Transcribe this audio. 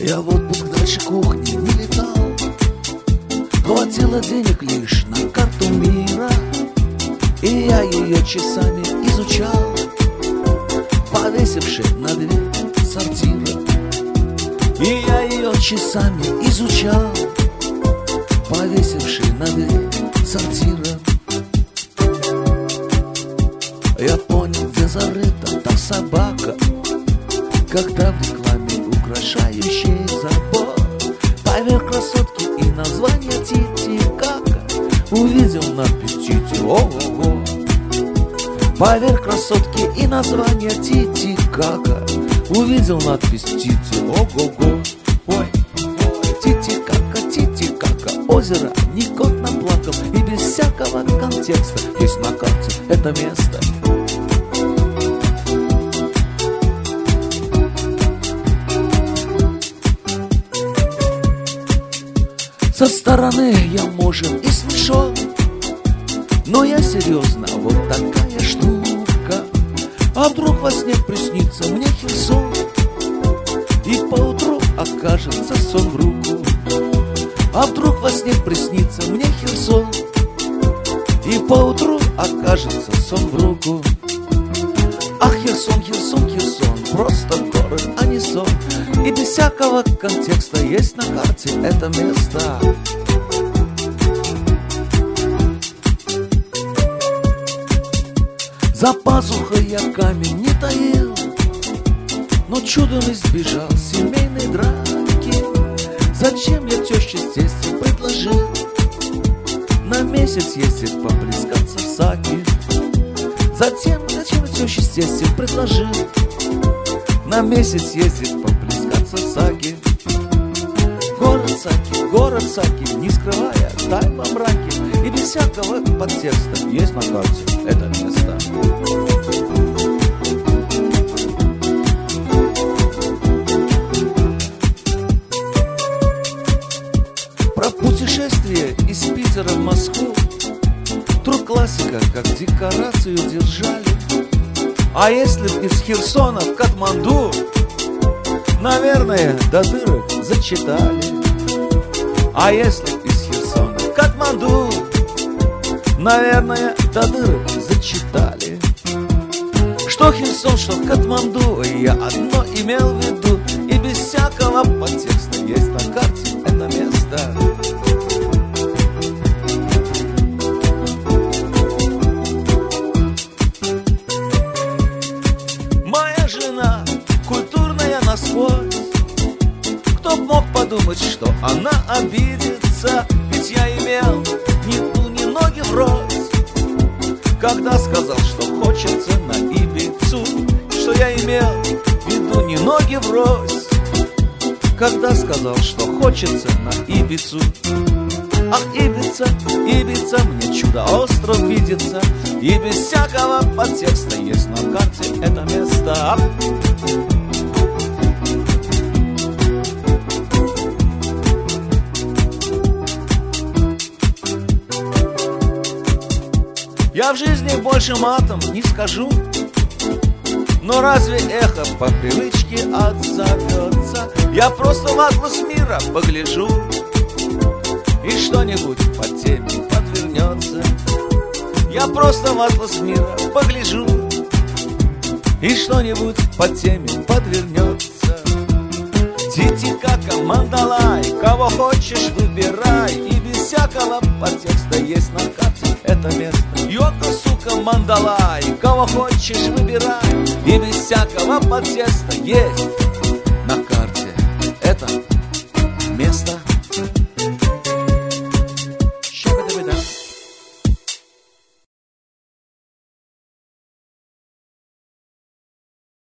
Я в отпуск дальше кухни не летал. Хватило денег лишь на карту мира, и я ее часами изучал, повесивши на дверь сортира. И я ее часами изучал, повесивши на дверь сортира. Я понял, где зарыта та собака, когда в рекламе украшающий забор поверх красотки и название Тити-Кака увидел надпись Тити, ого-го. Поверх красотки и название Тити-Кака увидел надпись Тити, ого-го. Ой, ой, Тити-Кака, озеро, ни кот наплакал, и без всякого контекста есть на карте это место. Со стороны я, может, и смешон, но я серьезно, вот такая штука. А вдруг во сне приснится мне Херсон, и поутру окажется сон в руку. А вдруг во сне приснится мне Херсон, и поутру окажется сон в руку. Ах, Херсон, Херсон, Херсон, просто город, а не сон. И без всякого контекста есть на карте это место. За пазухой я камень не таил, но чудом избежал семейной драки. Зачем я теще здесь предложил на месяц ездить поплескаться в Саки? Зачем я теще здесь предложил на месяц ездить поплескаться в Саки? Город Саки, не скрывая тай во мраке, и без всякого подтекста есть на карте это место. Про путешествие из Питера в Москву вдруг классика, как декорацию держали. А если б из Херсона в Катманду, наверное, до дырок зачитали. А если б из Херсона в Катманду, наверное, до дырок зачитали. Что Херсон, что Катманду, я одно имел в виду, и без всякого подтекста есть на карте это место. Моя жена культурная насквозь. Кто б мог подумать, что она обидится, ведь я имел ни ту, ни ноги врозь, когда сказал, что хочется на Ибицу. Что я имел в виду ни ноги врозь, когда сказал, что хочется на Ибицу. Ах, Ибица, Ибица, мне чудо-остров видится, и без всякого подтекста есть на карте это место. Я в жизни больше матом не скажу, но разве эхо по привычке отзовется? Я просто в атлас мира погляжу, и что-нибудь по теме подвернется. Я просто в атлас мира погляжу, и что-нибудь по теме подвернется. Тити-Кака, Мандалай, кого хочешь выбирай, и без всякого подтекста есть на карте это место. Йоко, сука, Мандалай, кого хочешь выбирай, и без всякого подтекста есть